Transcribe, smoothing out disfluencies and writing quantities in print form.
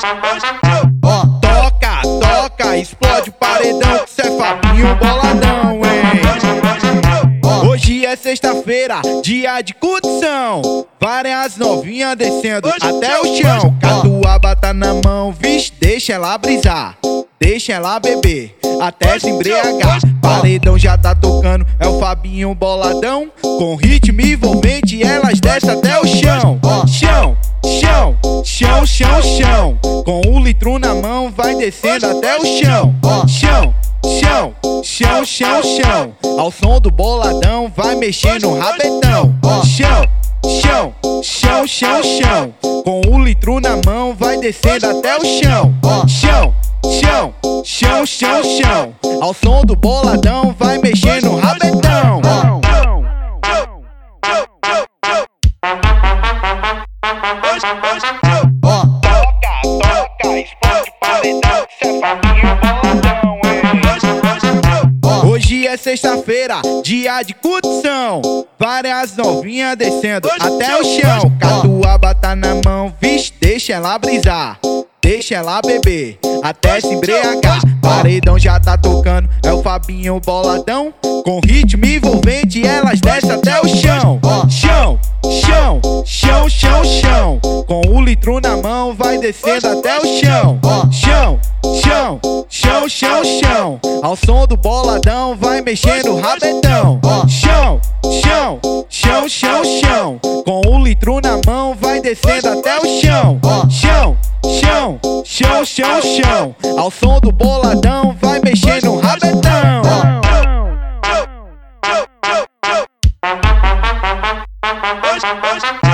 Ó, toca, toca, explode o paredão, que cê é Fabinho Boladão, hein? Hoje é sexta-feira, dia de curtição. Várias novinhas descendo até o chão. Catuaba tá na mão, vixe, deixa ela brisar. Deixa ela beber, até se embriagar. Paredão já tá tocando, é o Fabinho Boladão. Com ritmo envolvente, elas descem até o chão. Chão, chão, chão, chão, chão. Com um litro na mão, vai descendo até o chão. Chão, chão, chão, chão, chão. Ao som do Boladão, vai mexendo o rabetão. Chão, chão, chão, chão, chão. Com um litro na mão, vai descendo até o chão. Chão, chão, chão, chão, chão. Ao som do Boladão, vai mexendo o rabetão. Toca, toca, explode o paredão, que cê é Fabinho Boladão, hein? Hoje é sexta-feira, dia de curtição. Várias novinhas descendo até o chão. Catuaba tá na mão, vixe, deixa ela brisar. Deixa ela beber, até se embriagar. Paredão já tá tocando, é o Fabinho Boladão. Com ritmo envolvente, elas descem até o chão. Chão, chão, chão, chão, chão. Com um litro na mão, vai descendo até o chão. Chão, chão, chão, chão, chão. Ao som do Boladão, vai mexendo o rabetão. Chão, chão, chão, chão, chão. Com um litro na mão, vai descendo até o chão. Chão, chão, chão, chão, chão. Ao som do Boladão, vai mexendo o rabetão. Hoje